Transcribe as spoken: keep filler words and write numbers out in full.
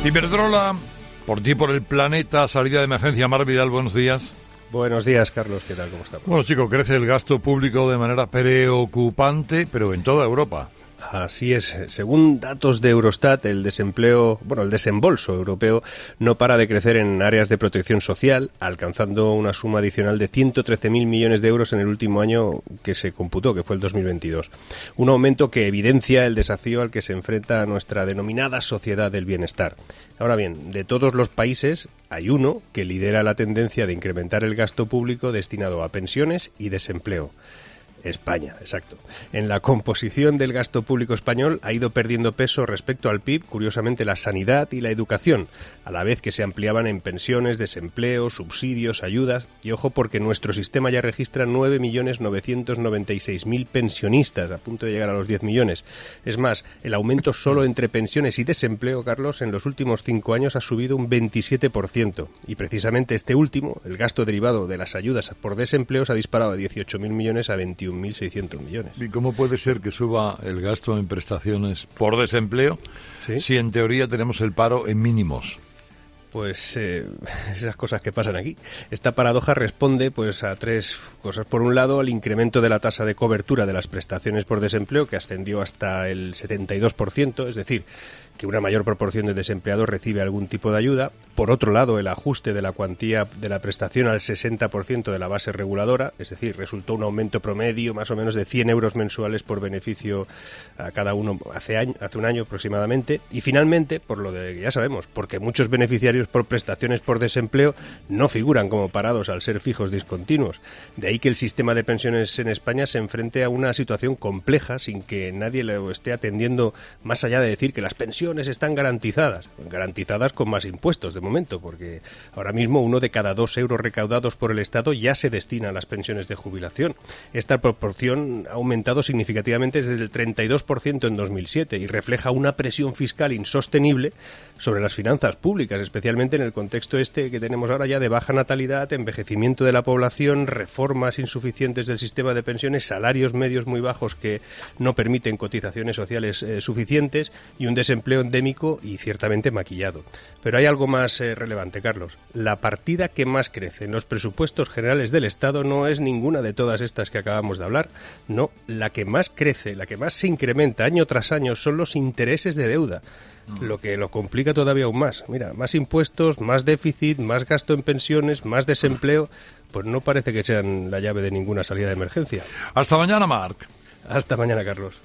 Iberdrola, por ti, por el planeta, salida de emergencia. Mar Vidal, buenos días. Buenos días, Carlos, ¿qué tal? ¿Cómo estamos? Bueno, chicos, crece el gasto público de manera preocupante, pero en toda Europa. Así es. Según datos de Eurostat, el desempleo, bueno, el desembolso europeo no para de crecer en áreas de protección social, alcanzando una suma adicional de ciento trece mil millones de euros en el último año que se computó, que fue el dos mil veintidós. Un aumento que evidencia el desafío al que se enfrenta nuestra denominada sociedad del bienestar. Ahora bien, de todos los países, hay uno que lidera la tendencia de incrementar el gasto público destinado a pensiones y desempleo. España, exacto. En la composición del gasto público español ha ido perdiendo peso respecto al P I B, curiosamente, la sanidad y la educación, a la vez que se ampliaban en pensiones, desempleo, subsidios, ayudas. Y ojo, porque nuestro sistema ya registra nueve millones novecientos noventa y seis mil pensionistas, a punto de llegar a los diez millones. Es más, el aumento solo entre pensiones y desempleo, Carlos, en los últimos cinco años ha subido un veintisiete por ciento. Y precisamente este último, el gasto derivado de las ayudas por desempleo, se ha disparado de dieciocho mil millones a veintiún mil seiscientos millones. ¿Y cómo puede ser que suba el gasto en prestaciones por desempleo, ¿sí?, si en teoría tenemos el paro en mínimos? Pues eh, esas cosas que pasan aquí. Esta paradoja responde pues a tres cosas. Por un lado, al incremento de la tasa de cobertura de las prestaciones por desempleo, que ascendió hasta el setenta y dos por ciento, es decir, que una mayor proporción de desempleados recibe algún tipo de ayuda. Por otro lado, el ajuste de la cuantía de la prestación al sesenta por ciento de la base reguladora, es decir, resultó un aumento promedio más o menos de cien euros mensuales por beneficio a cada uno hace, año, hace un año aproximadamente. Y finalmente, por lo de ya sabemos, porque muchos beneficiarios por prestaciones por desempleo no figuran como parados al ser fijos discontinuos. De ahí que el sistema de pensiones en España se enfrente a una situación compleja sin que nadie lo esté atendiendo, más allá de decir que las pensiones están garantizadas, garantizadas con más impuestos de momento, porque ahora mismo uno de cada dos euros recaudados por el Estado ya se destina a las pensiones de jubilación. Esta proporción ha aumentado significativamente desde el treinta y dos por ciento en dos mil siete y refleja una presión fiscal insostenible sobre las finanzas públicas, especialmente en el contexto este que tenemos ahora ya de baja natalidad, envejecimiento de la población, reformas insuficientes del sistema de pensiones, salarios medios muy bajos que no permiten cotizaciones sociales eh, suficientes y un desempleo endémico y ciertamente maquillado. Pero hay algo más eh, relevante, Carlos. La partida que más crece en los presupuestos generales del Estado no es ninguna de todas estas que acabamos de hablar. No, la que más crece, la que más se incrementa año tras año son los intereses de deuda, lo que lo complica todavía aún más. Mira, más impuestos, más déficit, más gasto en pensiones, más desempleo, pues no parece que sean la llave de ninguna salida de emergencia. Hasta mañana, Marc. Hasta mañana, Carlos.